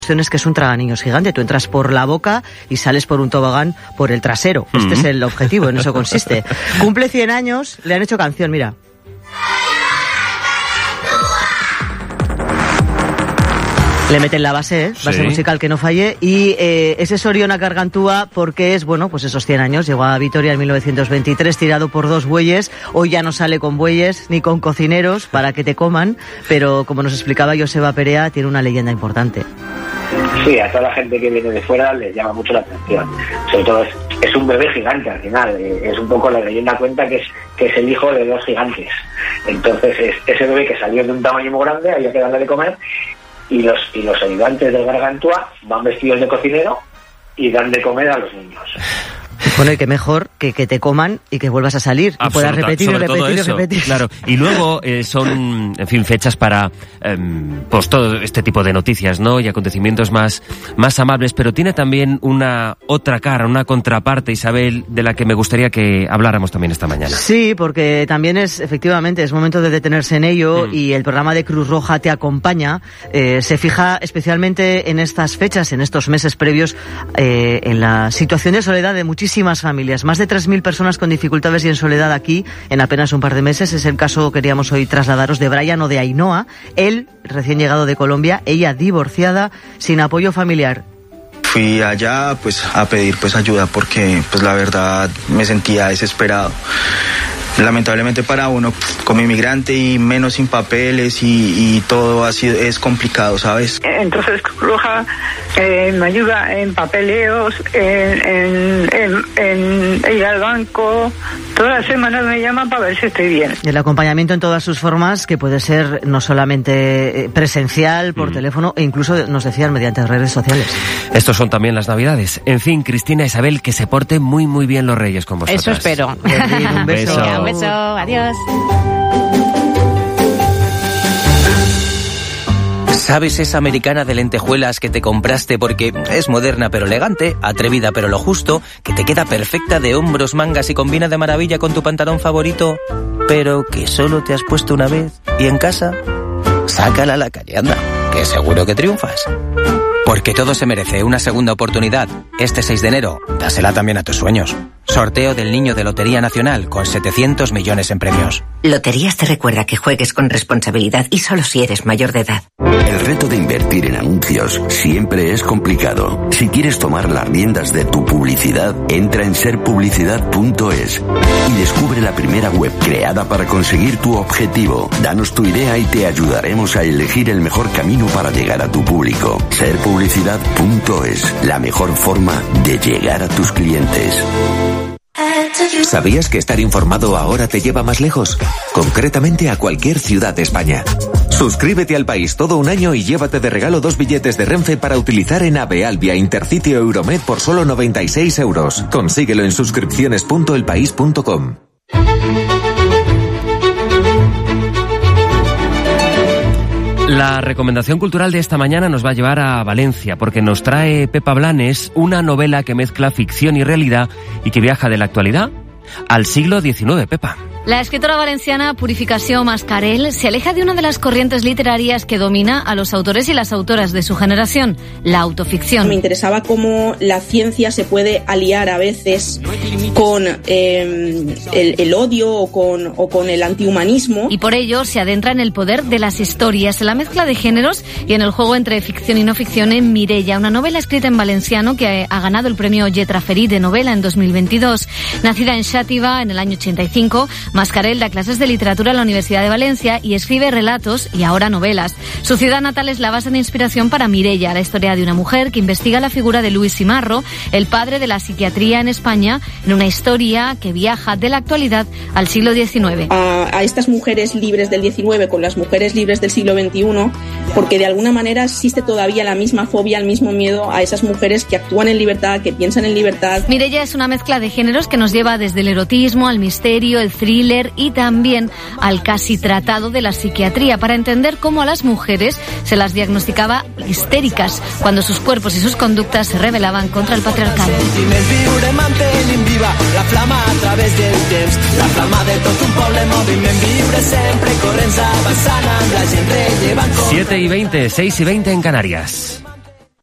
Es que es un traganíños gigante. Tú entras por la boca y sales por un tobogán por el trasero. Este es el objetivo, en eso consiste. Cumple 100 años, le han hecho canción, mira. Le meten la base, base musical que no falle, y ese Soriona Gargantúa porque es, bueno, pues esos 100 años, llegó a Vitoria en 1923, tirado por 2 bueyes, hoy ya no sale con bueyes ni con cocineros para que te coman, pero como nos explicaba Joseba Perea, tiene una leyenda importante. Sí, a toda la gente que viene de fuera les llama mucho la atención, sobre todo es un bebé gigante al final, es un poco la leyenda cuenta que es el hijo de 2 gigantes, entonces es ese bebé que salió de un tamaño muy grande, había que darle de comer. Y los ayudantes del Gargantúa van vestidos de cocinero y dan de comer a los niños. Bueno, y que mejor que te coman y que vuelvas a salir y puedas repetir y repetir. Claro, y luego son, en fin, fechas para pues todo este tipo de noticias, ¿no? Y acontecimientos más amables, pero tiene también una otra cara, una contraparte, Isabel, de la que me gustaría que habláramos también esta mañana. Sí, porque también efectivamente, es momento de detenerse en ello y el programa de Cruz Roja Te Acompaña se fija especialmente en estas fechas, en estos meses previos, en la situación de soledad de muchísimas familias, más de 3.000 personas con dificultades y en soledad aquí en apenas un par de meses. Es el caso, queríamos hoy trasladaros, de Brian o de Ainhoa, él recién llegado de Colombia, ella divorciada, sin apoyo familiar. Fui allá pues a pedir pues ayuda porque pues la verdad me sentía desesperado. Lamentablemente para uno como inmigrante y menos sin papeles y todo es complicado, ¿sabes? Entonces Cruz Roja me ayuda en papeleos, en ir al banco. Todas las semanas me llaman para ver si estoy bien. El acompañamiento en todas sus formas, que puede ser no solamente presencial, por teléfono, e incluso, nos decían, mediante redes sociales. Estos son también las Navidades. En fin, Cristina, Isabel, que se porten muy muy bien los Reyes con vosotras. Eso espero. Un beso. Un beso, adiós. ¿Sabes esa americana de lentejuelas que te compraste porque es moderna pero elegante, atrevida pero lo justo, que te queda perfecta de hombros, mangas y combina de maravilla con tu pantalón favorito, pero que solo te has puesto una vez y en casa? Sácala a la calle, anda, que seguro que triunfas. Porque todo se merece una segunda oportunidad. Este 6 de enero, dásela también a tus sueños. Sorteo del Niño de Lotería Nacional con 700 millones en premios. Loterías te recuerda que juegues con responsabilidad y solo si eres mayor de edad. El reto de invertir en anuncios siempre es complicado. Si quieres tomar las riendas de tu publicidad, entra en serpublicidad.es y descubre la primera web creada para conseguir tu objetivo. Danos tu idea y te ayudaremos a elegir el mejor camino para llegar a tu público. Serpublicidad.es, la mejor forma de llegar a tus clientes. ¿Sabías que estar informado ahora te lleva más lejos? Concretamente a cualquier ciudad de España. Suscríbete al País todo un año y llévate de regalo 2 billetes de Renfe para utilizar en AVE, Alvia, Intercity o Euromed por solo 96 euros. Consíguelo en suscripciones.elpaís.com. La recomendación cultural de esta mañana nos va a llevar a Valencia, porque nos trae Pepa Blanes una novela que mezcla ficción y realidad y que viaja de la actualidad al siglo XIX, Pepa. La escritora valenciana Purificació Mascarell se aleja de una de las corrientes literarias que domina a los autores y las autoras de su generación, la autoficción. Me interesaba cómo la ciencia se puede aliar a veces con el odio o con el antihumanismo. Y por ello se adentra en el poder de las historias, en la mezcla de géneros y en el juego entre ficción y no ficción en Mireia, una novela escrita en valenciano que ha ganado el premio Lletra Ferí de novela en 2022. Nacida en Xàtiva en el año 85, Mascarell da clases de literatura en la Universidad de Valencia y escribe relatos y ahora novelas. Su ciudad natal es la base de inspiración para Mireia, la historia de una mujer que investiga la figura de Luis Simarro, el padre de la psiquiatría en España, en una historia que viaja de la actualidad al siglo XIX. A estas mujeres libres del XIX con las mujeres libres del siglo XXI, porque de alguna manera existe todavía la misma fobia, el mismo miedo a esas mujeres que actúan en libertad, que piensan en libertad. Mireia es una mezcla de géneros que nos lleva desde el erotismo al misterio, el thriller y también al casi tratado de la psiquiatría, para entender cómo a las mujeres se las diagnosticaba histéricas cuando sus cuerpos y sus conductas se rebelaban contra el patriarcado. 7:20, 6:20 en Canarias.